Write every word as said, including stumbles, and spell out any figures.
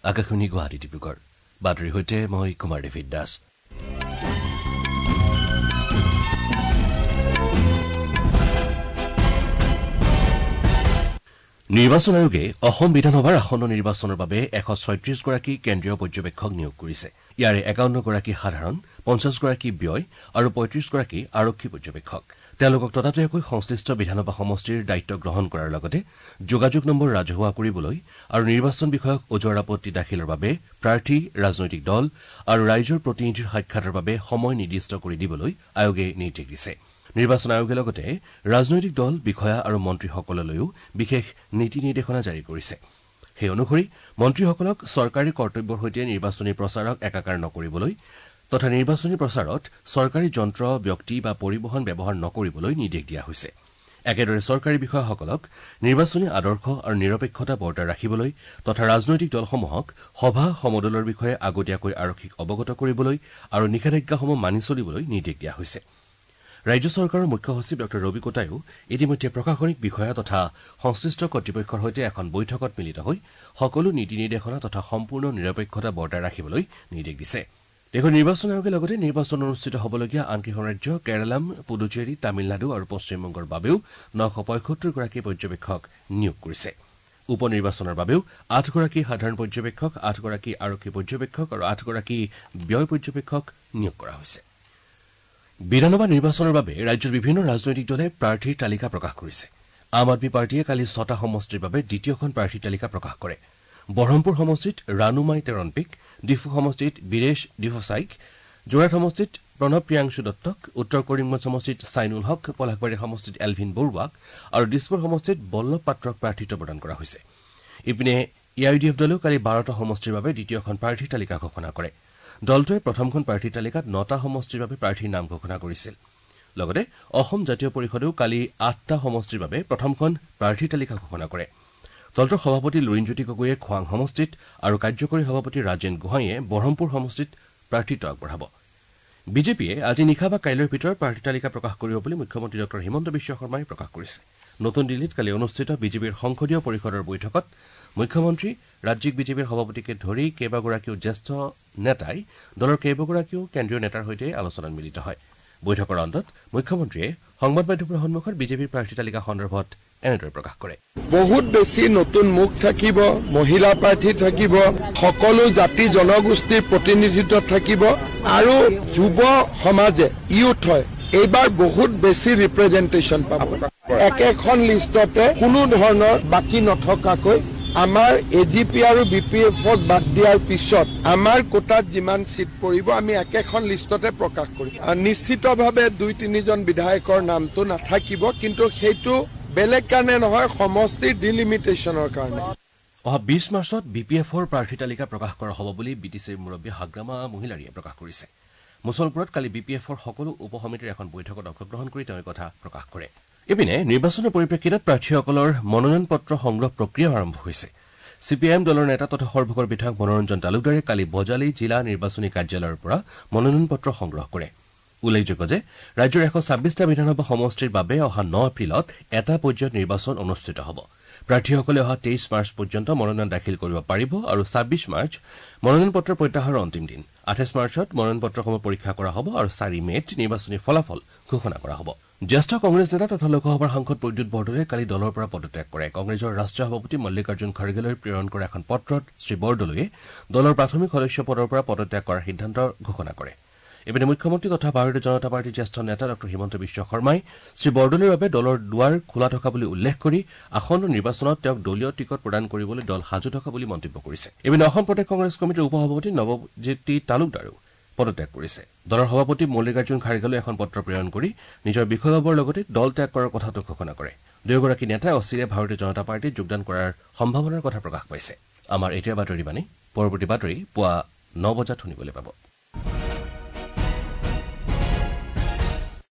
আকাশবাণী গুৱাহাটী ডিব্ৰুগড় বাতৰি সৈতে মই কুমাৰ ডেভিড দাস নিৰ্বাচন আয়োগে অসম বিধানসভাৰ আসন্ন নিৰ্বাচনৰ বাবে এশ ছয়ত্ৰিশ গৰাকী কেন্দ্ৰীয় পৰ্যবেক্ষক নিয়োগ কৰিছে ইয়াৰে একাৱন্ন গৰাকী সাধাৰণ পঞ্চাছ গৰাকী ব্যয় আৰু পঁয়ত্ৰিশ গৰাকী আৰক্ষী পৰ্যবেক্ষক তেওঁলোকক ততাতৈয়াকৈ সংশ্লিষ্ট বিধানসভা সমষ্টিৰ দায়িত্ব গ্ৰহণ কৰাৰ লগতে যোগাযোগ নম্বৰ ৰাজহুৱা কৰিবলৈ আৰু নিৰ্বাচন বিষয়ক ওজৰ আপত্তি দাখিলৰ বাবে প্ৰাৰ্থী ৰাজনৈতিক দল আৰু ৰাইজৰ প্ৰতিনিধিৰ সাক্ষাতৰ বাবে সময় নিৰ্দিষ্ট কৰি দিবলৈ আয়োগে নিৰ্দেশ দিছে নিৰ্বাচন আয়োগে লগতে ৰাজনৈতিক দল বিষয়া আৰু মন্ত্ৰীসকললৈও বিশেষ নীতি নিৰ্দেশনা জাৰি কৰিছে সেই অনুসৰি মন্ত্ৰীসকলক চৰকাৰী কৰ্তব্যৰ সৈতে নিৰ্বাচনী প্ৰচাৰক একাকাৰ নকৰিবলৈ তথা নিৰ্বাচনী প্ৰচাৰত চৰকাৰী যন্ত্ৰ ব্যক্তি বা পৰিবহণ ব্যৱহাৰ নকৰিবলৈ নিৰ্দেশ দিয়া হৈছে একেদৰে চৰকাৰী বিষয়াসকলক নিৰ্বাচনী আদৰ্শ আৰু নিৰপেক্ষতা বৰ্তাই ৰাখিবলৈ তথা ৰাজনৈতিক দলসমূহক সভা সমদলৰ বিষয়ে আগতীয়াকৈ আৰক্ষীক অৱগত কৰিবলৈ আৰু নিষেধাজ্ঞাসমূহ মানি চলিবলৈ নিৰ্দেশ দিয়া হৈছে ৰাজ্য চৰকাৰৰ মুখ্য সচিব ডঃ ৰবি কোটায়ো ইতিমধ্যে প্ৰশাসনিক বিষয়া তথা সংশ্লিষ্ট কৰ্তৃপক্ষৰ সৈতে এখন বৈঠকত মিলিত হৈ সকলো নীতি নিৰ্দেশনা তথা সম্পূৰ্ণ নিৰপেক্ষতা বৰ্তাই ৰাখিবলৈ নিৰ্দেশ দিছে দেশৰ নিৰ্বাচন আয়োগে লগতে নিৰ্বাচন অনুষ্ঠিত হ'বলগীয়া আনকেইখন ৰাজ্য কেৰালাম পুডুচেৰী তামিলনাডু আৰু পশ্চিমবংগৰ বাবেও নশ পঁয়সত্তৰ গৰাকী পৰ্যবেক্ষক নিয়োগ কৰিছে উপ নিৰ্বাচনৰ বাবেও আঠগৰাকী সাধাৰণ পৰ্যবেক্ষক আঠগৰাকী আৰক্ষী পৰ্যবেক্ষক আৰু আঠগৰাকী ব্যয় পৰ্যবেক্ষক নিয়োগ কৰা হৈছে বিধানসভা নিৰ্বাচনৰ বাবে ৰাজ্যৰ বিভিন্ন ৰাজনৈতিক দলে প্ৰাৰ্থীৰ তালিকা প্ৰকাশ কৰিছে আম আদমী পাৰ্টীয়ে কালি ছটা সমষ্টিৰ বাবে দ্বিতীয়খন প্ৰাৰ্থীৰ তালিকা প্ৰকাশ কৰে বৰহমপুৰ সমষ্টিত ৰানুমাই তেৰণপিক ডিফু সমষ্টিত বীৰেশ ডিফুচাইক যোৰহাট সমষ্টিত প্ৰণৱ প্ৰিয়াংশু দত্তক উত্তৰ কৰিমগঞ্জ সমষ্টিত চাইনুল হক পলাশবাৰী সমষ্টিত এলভিন বৰুৱাক আৰু দিছপুৰ সমষ্টিত বল্লভ পাত্ৰক প্ৰাৰ্থিত্ব প্ৰদান কৰা হৈছে ইপিনে এ আই ডি এফ দলেও কালি বাৰটা সমষ্টিৰ বাবে দ্বিতীয়খন প্ৰাৰ্থীৰ তালিকা ঘোষণা কৰে দলটোৱে প্ৰথমখন প্ৰাৰ্থীৰ তালিকাত নটা সমষ্টিৰ বাবে প্ৰাৰ্থীৰ নাম ঘোষণা কৰিছিল লগতে অসম জাতীয় পৰিষদেও কালি আঠটা সমষ্টিৰ বাবে প্ৰথমখন প্ৰাৰ্থীৰ তালিকা ঘোষণা কৰে দলটোৰ সভাপতি লুৰিণজ্যোতি গগৈয়ে খোৱাং সমষ্টিত আৰু কাৰ্যকৰী সভাপতি ৰাজেন গোহাঁইয়ে বৰহমপুৰ সমষ্টিত প্ৰাৰ্থিত্ব আগবঢ়াব বিজেপিয়ে আজি নিশা বা কাইলৈৰ ভিতৰত প্ৰাৰ্থী তালিকা প্ৰকাশ কৰিব বুলি মুখ্যমন্ত্ৰী ডঃ হিমন্ত বিশ্ব শৰ্মাই প্ৰকাশ কৰিছে নতুন দিল্লীত কালি অনুষ্ঠিত বিজেপিৰ সংসদীয় পৰিষদৰ বৈঠকত মুখ্যমন্ত্ৰী ৰাজ্যিক বিজেপিৰ সভাপতিকে ধৰি কেইবাগৰাকীও জ্যেষ্ঠ নেতাই দলৰ কেইবাগৰাকীও কেন্দ্ৰীয় নেতাৰ সৈতে আলোচনাত মিলিত হয় বৈঠকৰ অন্তত মুখ্যমন্ত্ৰীয়ে সংবাদ মাধ্যমৰ সন্মুখত বিজেপিৰ প্ৰাৰ্থী তালিকা সন্দৰ্ভত এনেদৰে প্ৰকাশ কৰে বহুত বেছি নতুন মুখ থাকিব মহিলা প্ৰাৰ্থী থাকিব সকলো জাতি জনগোষ্ঠীৰ প্ৰতিনিধিত্ব থাকিব আৰু যুৱ সমাজে ইউথ হয় এইবাৰ বহুত বেছি ৰিপ্ৰেজেন্টেশ্যন পাব একেখন লিষ্টতে কোনো ধৰণৰ বাকি নথকাকৈ আমাৰ এজিপি আৰু বিপিএফক বাদ দিয়াৰ পিছত আমাৰ কোটাত যিমান সিট পৰিব আমি একেখন লিষ্টতে প্ৰকাশ কৰিম নিশ্চিতভাৱে দুই তিনিজন বিধায়কৰ নামটো নাথাকিব কিন্তু সেইটো বেলেগ কাৰণে নহয় সমষ্টিৰ ডিলিমিটেশ্যনৰ কাৰণে অহা বিশ মাৰ্চত বিপিএফৰ প্ৰাৰ্থী তালিকা প্ৰকাশ কৰা হ'ব বুলি বিটিচিৰ মুৰব্বী হাগ্ৰামা মহিলাৰীয়ে প্ৰকাশ কৰিছে মুছলপুৰত কালি বিপিএফৰ সকলো উপ সমিতিৰ এখন বৈঠকত অংশগ্ৰহণ কৰি তেওঁ কথা প্ৰকাশ কৰে ইপিনে নিৰ্বাচনৰ পৰিপ্ৰেক্ষিতত প্ৰাৰ্থীসকলৰ মনোনয়ন পত্ৰ সংগ্ৰহ প্ৰক্ৰিয়া আৰম্ভ হৈছে চিপিআইএম দলৰ নেতা তথা সৰ্বভাৰতীয় বিধায়ক মনোৰঞ্জন তালুকদাৰে কালি বজালী জিলা নিৰ্বাচনী কাৰ্যালয়ৰ পৰা মনোনয়ন পত্ৰ সংগ্ৰহ কৰে উল্লেখযোগ্য যে ৰাজ্যৰ এশ ছাব্বিছটা বিধানসভা সমষ্টিৰ বাবে অহা ন এপ্ৰিলত এটা পৰ্যায়ত নিৰ্বাচন অনুষ্ঠিত হ'ব প্ৰাৰ্থীসকলে অহা তেইছ মাৰ্চ পৰ্যন্ত মনোনয়ন দাখিল কৰিব পাৰিব আৰু ছাব্বিছ মাৰ্চ মনোনয়ন পত্ৰ প্ৰত্যাহাৰৰ অন্তিম দিন আঠাইছ মাৰ্চত মনোনয়ন পত্ৰসমূহ পৰীক্ষা কৰা হ'ব আৰু চাৰি মেত নিৰ্বাচনী ফলাফল ঘোষণা কৰা হ'ব জ্যেষ্ঠ কংগ্ৰেছ নেতা তথা লোকসভাৰ সাংসদ প্ৰদ্যুৎ বৰদলৈয়ে কালি দলৰ পৰা পদত্যাগ কৰে কংগ্ৰেছৰ ৰাষ্ট্ৰীয় সভাপতি মল্লিকাৰ্জুন খাৰ্গেলৈ প্ৰেৰণ কৰা এখন পত্ৰত শ্ৰীবৰদলৈয়ে দলৰ প্ৰাথমিক সদস্য পদৰ পৰা পদত্যাগ কৰাৰ সিদ্ধান্ত ঘোষণা কৰে ইপিনে মুখ্যমন্ত্ৰী তথা ভাৰতীয় জনতা পাৰ্টীৰ জ্যেষ্ঠ নেতা ডঃ হিমন্ত বিশ্ব শৰ্মাই শ্ৰীবৰদলৈৰ বাবে দলৰ দুৱাৰ খোলা থকা বুলি উল্লেখ কৰি আসন্ন নিৰ্বাচনত তেওঁক দলীয় টিকট প্ৰদান কৰিবলৈ দল সাজু থকা বুলি মন্তব্য কৰিছে ইপিনে অসম প্ৰদেশ কংগ্ৰেছ কমিটিৰ উপ সভাপতি নৱজ্যোতি তালুকদাৰেও পদত্যাগ কৰিছে দলৰ সভাপতি মল্লিকাৰ্জুন খাৰ্গেলৈ এখন পত্ৰ প্ৰেৰণ কৰি নিজৰ বিষয়ববৰ লগতে দল ত্যাগ কৰাৰ কথাটো ঘোষণা কৰে দুয়োগৰাকী নেতাই অচিৰে ভাৰতীয় জনতা পাৰ্টীত যোগদান কৰাৰ সম্ভাৱনাৰ কথা প্ৰকাশ পাইছে আমাৰ এতিয়া বাতৰি বাণী পৰৱৰ্তী বাতৰি পুৱা ন বজাত শুনিবলৈ পাব